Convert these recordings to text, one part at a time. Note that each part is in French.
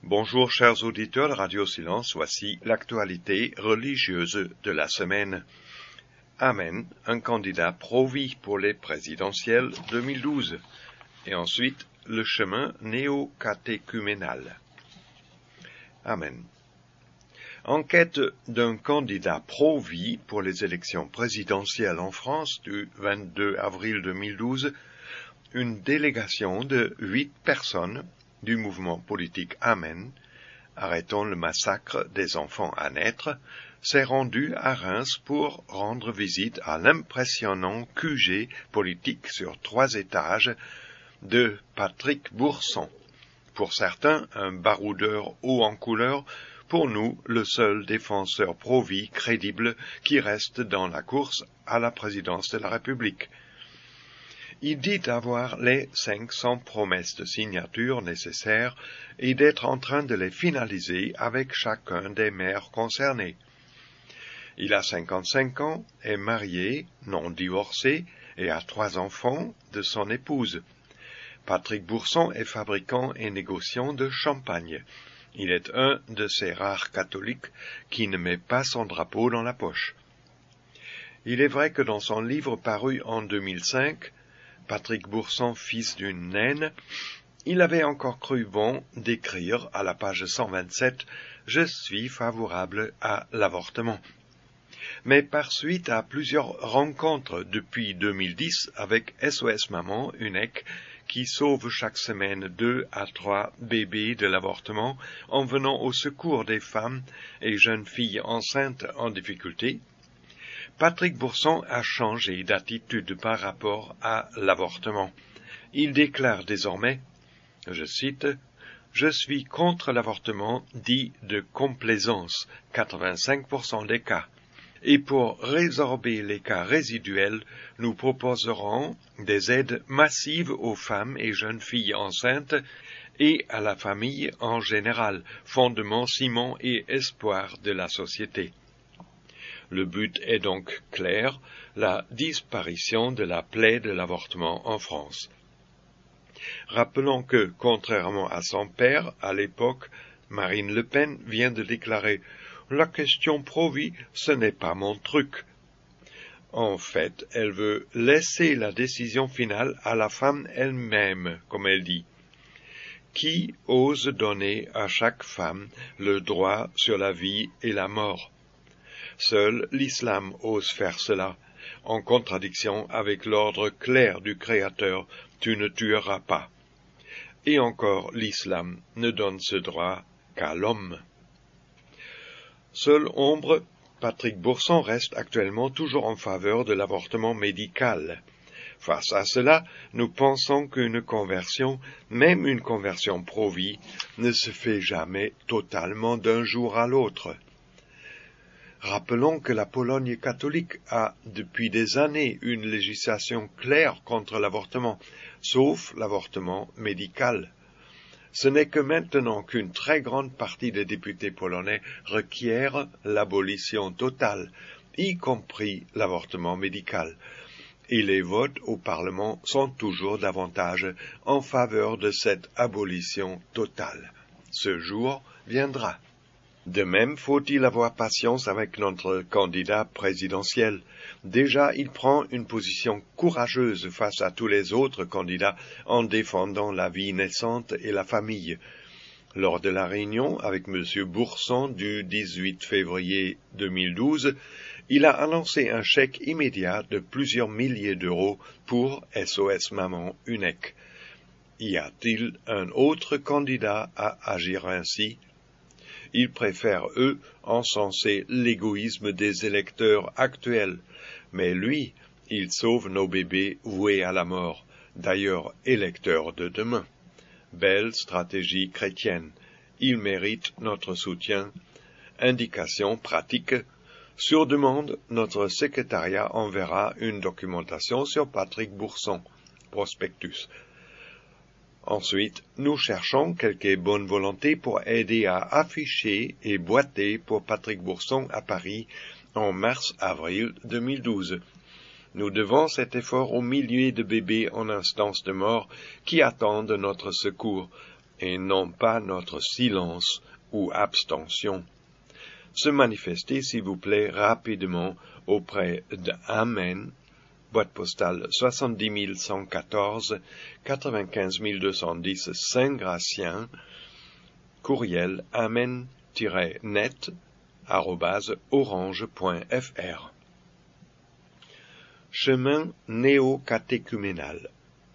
Bonjour chers auditeurs de Radio Silence, voici l'actualité religieuse de la semaine. Amen, un candidat pro-vie pour les présidentielles 2012. Et ensuite, le chemin néo-catéchuménal. Amen. En quête d'un candidat pro-vie pour les élections présidentielles en France du 22 avril 2012, une délégation de 8 personnes du mouvement politique Amen, arrêtons le massacre des enfants à naître, s'est rendue à Reims pour rendre visite à l'impressionnant QG politique sur 3 étages de Patrick Bourson. Pour certains, un baroudeur haut en couleur, pour nous, le seul défenseur pro-vie crédible qui reste dans la course à la présidence de la République. Il dit avoir les 500 promesses de signature nécessaires et d'être en train de les finaliser avec chacun des maires concernés. Il a 55 ans, est marié, non divorcé, et a 3 enfants de son épouse. Patrick Bourson est fabricant et négociant de champagne. Il est un de ces rares catholiques qui ne met pas son drapeau dans la poche. Il est vrai que dans son livre paru en 2005, Patrick Bourson, fils d'une naine, il avait encore cru bon d'écrire à la page 127 « Je suis favorable à l'avortement ». Mais par suite à plusieurs rencontres depuis 2010 avec SOS Maman, UNEC, qui sauve chaque semaine 2 à 3 bébés de l'avortement en venant au secours des femmes et jeunes filles enceintes en difficulté, Patrick Bourson a changé d'attitude par rapport à l'avortement. Il déclare désormais, je cite, « Je suis contre l'avortement dit de complaisance, 85% des cas. Et pour résorber les cas résiduels, nous proposerons des aides massives aux femmes et jeunes filles enceintes et à la famille en général, fondement, ciment et espoir de la société. » Le but est donc clair, la disparition de la plaie de l'avortement en France. Rappelons que, contrairement à son père, à l'époque, Marine Le Pen vient de déclarer « La question pro-vie, ce n'est pas mon truc ». En fait, elle veut laisser la décision finale à la femme elle-même, comme elle dit. Qui ose donner à chaque femme le droit sur la vie et la mort? Seul l'islam ose faire cela, en contradiction avec l'ordre clair du Créateur « Tu ne tueras pas ». Et encore l'islam ne donne ce droit qu'à l'homme. Seule ombre, Patrick Bourson reste actuellement toujours en faveur de l'avortement médical. Face à cela, nous pensons qu'une conversion, même une conversion pro-vie, ne se fait jamais totalement d'un jour à l'autre. Rappelons que la Pologne catholique a, depuis des années, une législation claire contre l'avortement, sauf l'avortement médical. Ce n'est que maintenant qu'une très grande partie des députés polonais requièrent l'abolition totale, y compris l'avortement médical. Et les votes au Parlement sont toujours davantage en faveur de cette abolition totale. Ce jour viendra. De même, faut-il avoir patience avec notre candidat présidentiel. Déjà, il prend une position courageuse face à tous les autres candidats en défendant la vie naissante et la famille. Lors de la réunion avec M. Bourson du 18 février 2012, il a annoncé un chèque immédiat de plusieurs milliers d'euros pour SOS Maman UNEC. Y a-t-il un autre candidat à agir ainsi? Ils préfèrent, eux, encenser l'égoïsme des électeurs actuels. Mais lui, il sauve nos bébés voués à la mort, d'ailleurs électeurs de demain. Belle stratégie chrétienne. Il mérite notre soutien. Indication pratique. Sur demande, notre secrétariat enverra une documentation sur Patrick Bourson. Prospectus. Ensuite, nous cherchons quelques bonnes volontés pour aider à afficher et boîter pour Patrick Bourson à Paris en mars-avril 2012. Nous devons cet effort aux milliers de bébés en instance de mort qui attendent notre secours et non pas notre silence ou abstention. Se manifester, s'il vous plaît, rapidement auprès de Amen, boîte postale 70 114, 95 210 Saint-Gratien, courriel amen-net@orange.fr. Chemin néo-catéchuménal.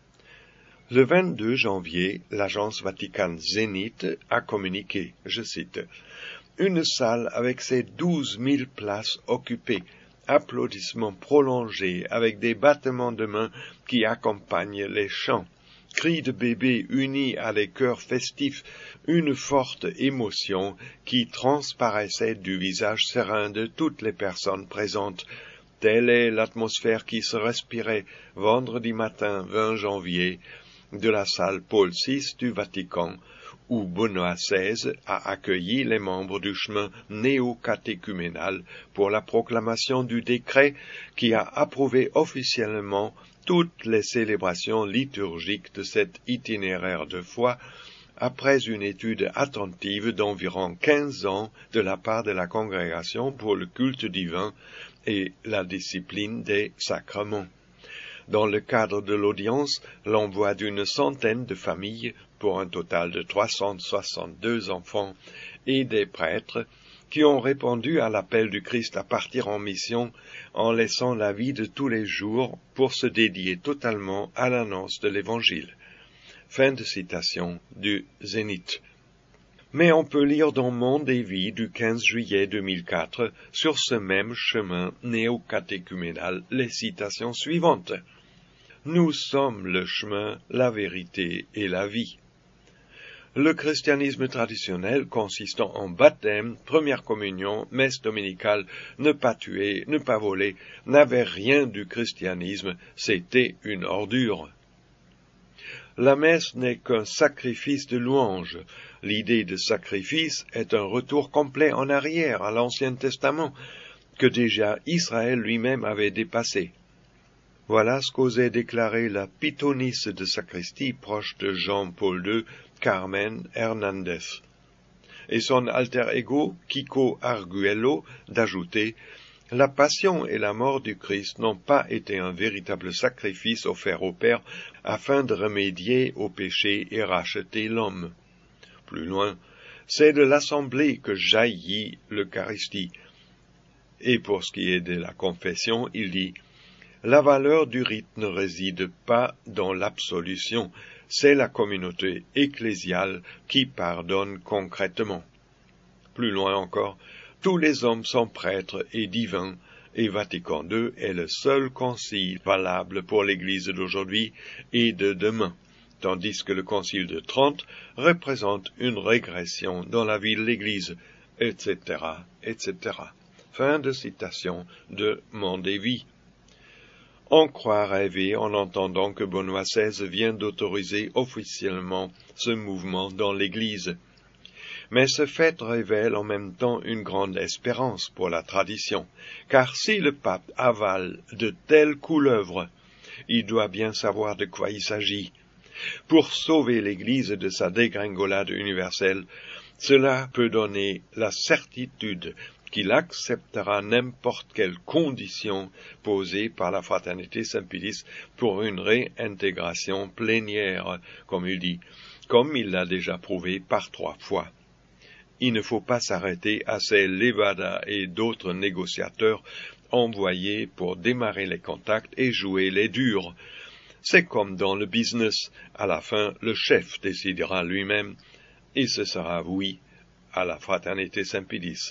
Le 22 janvier, l'agence Vatican Zénith a communiqué, je cite, « Une salle avec ses 12 000 places occupées, applaudissements prolongés avec des battements de mains qui accompagnent les chants, cris de bébés unis à des chœurs festifs, une forte émotion qui transparaissait du visage serein de toutes les personnes présentes. Telle est l'atmosphère qui se respirait vendredi matin 20 janvier de la salle Paul VI du Vatican, où Benoît XVI a accueilli les membres du chemin néo-catéchuménal pour la proclamation du décret qui a approuvé officiellement toutes les célébrations liturgiques de cet itinéraire de foi, après une étude attentive d'environ 15 ans de la part de la Congrégation pour le culte divin et la discipline des sacrements. Dans le cadre de l'audience, l'envoi d'une centaine de familles, pour un total de 362 enfants, et des prêtres, qui ont répondu à l'appel du Christ à partir en mission en laissant la vie de tous les jours pour se dédier totalement à l'annonce de l'Évangile. Fin de citation du Zénith. Mais on peut lire dans Monde et Vie du 15 juillet 2004, sur ce même chemin néo-catéchuménal, les citations suivantes. « Nous sommes le chemin, la vérité et la vie. » Le christianisme traditionnel, consistant en baptême, première communion, messe dominicale, ne pas tuer, ne pas voler, n'avait rien du christianisme, c'était une ordure. La messe n'est qu'un sacrifice de louange. L'idée de sacrifice est un retour complet en arrière à l'Ancien Testament, que déjà Israël lui-même avait dépassé. Voilà ce qu'osait déclarer la pythonisse de sacristie proche de Jean-Paul II, Carmen Hernandez. Et son alter ego, Kiko Arguello, d'ajouter « La passion et la mort du Christ n'ont pas été un véritable sacrifice offert au Père afin de remédier au péché et racheter l'homme. » Plus loin, c'est de l'assemblée que jaillit l'Eucharistie. Et pour ce qui est de la confession, il dit « La valeur du rite ne réside pas dans l'absolution, c'est la communauté ecclésiale qui pardonne concrètement. » Plus loin encore, tous les hommes sont prêtres et divins, et Vatican II est le seul concile valable pour l'Église d'aujourd'hui et de demain, tandis que le concile de Trente représente une régression dans la vie de l'Église, etc., etc. Fin de citation de Monde et Vie. On croit rêver en entendant que Benoît XVI vient d'autoriser officiellement ce mouvement dans l'Église. Mais ce fait révèle en même temps une grande espérance pour la tradition, car si le pape avale de telles couleuvres, il doit bien savoir de quoi il s'agit. Pour sauver l'Église de sa dégringolade universelle, cela peut donner la certitude qu'il acceptera n'importe quelle condition posée par la Fraternité Saint-Pédis pour une réintégration plénière, comme il dit, comme il l'a déjà prouvé par 3 fois. Il ne faut pas s'arrêter à ces Levada et d'autres négociateurs envoyés pour démarrer les contacts et jouer les durs. C'est comme dans le business, à la fin, le chef décidera lui-même, et ce sera oui à la Fraternité Saint-Pédis.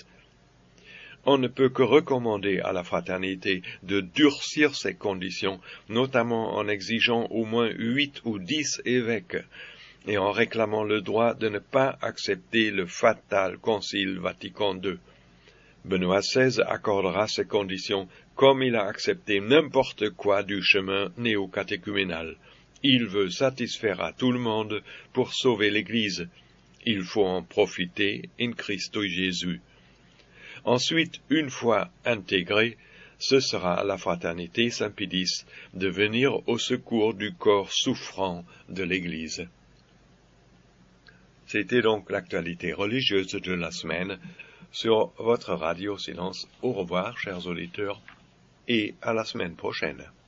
On ne peut que recommander à la fraternité de durcir ses conditions, notamment en exigeant au moins 8 ou 10 évêques, et en réclamant le droit de ne pas accepter le fatal Concile Vatican II. Benoît XVI accordera ces conditions comme il a accepté n'importe quoi du chemin néo-catéchuménal. Il veut satisfaire à tout le monde pour sauver l'Église. Il faut en profiter in Christo Jésus. Ensuite, une fois intégré, ce sera à la Fraternité Saint-Pédis de venir au secours du corps souffrant de l'Église. C'était donc l'actualité religieuse de la semaine sur votre radio Silence. Au revoir, chers auditeurs, et à la semaine prochaine.